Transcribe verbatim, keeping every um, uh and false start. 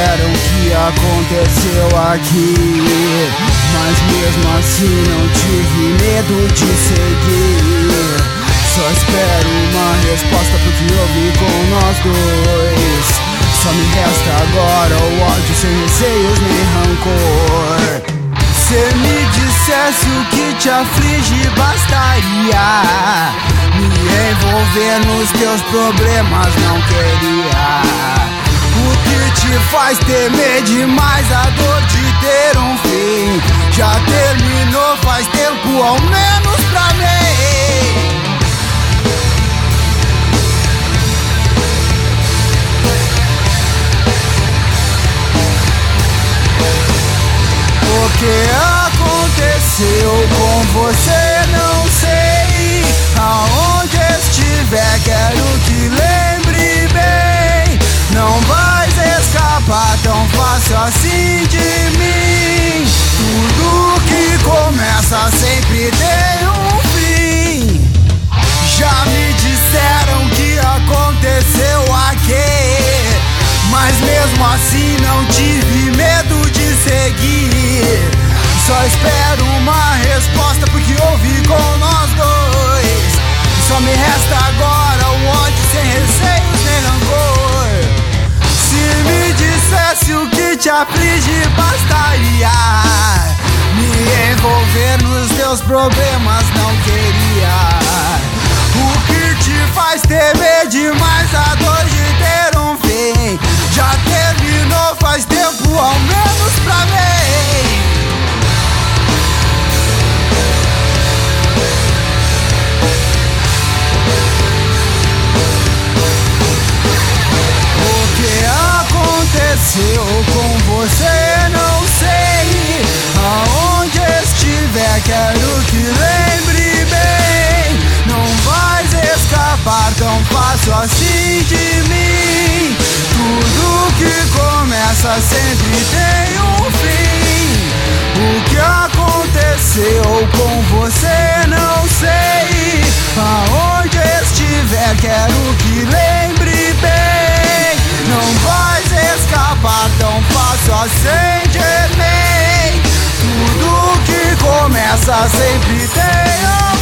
disseram que aconteceu aqui, mas mesmo assim não tive medo de seguir. Só espero uma resposta pro que houve com nós dois. Só me resta agora o ódio sem receios nem rancor. Se me dissesse o que te aflige bastaria. Me envolver nos teus problemas não queria. O que te faz temer demais a dor de ter um fim? Já terminou faz tempo, ao menos pra mim. O que aconteceu com você não sei. Aonde estiver quero que lembre bem. Não vais escapar tão fácil assim de mim. Tudo que começa sempre tem um fim. Já me disseram que aconteceu aqui, mas mesmo assim não tive medo de seguir. Só espero uma resposta pro que houve com nós dois. Só me resta agora o ódio sem receios nem rancor. Se me dissesse o que te aflige bastaria. Me envolver nos teus problemas não queria. O que te faz temer demais a dor de ter um fim? Já terminou faz tempo, ao menos pra mim. O que aconteceu com você não sei. Aonde estiver quero que lembre bem. Não vais escapar tão fácil assim de mim. Tudo que começa sempre tem um fim. O que aconteceu com você não sei. Aonde estiver quero que lembre bem. Não vais escapar tão fácil assim de mim. Tudo que começa sempre tem um fim.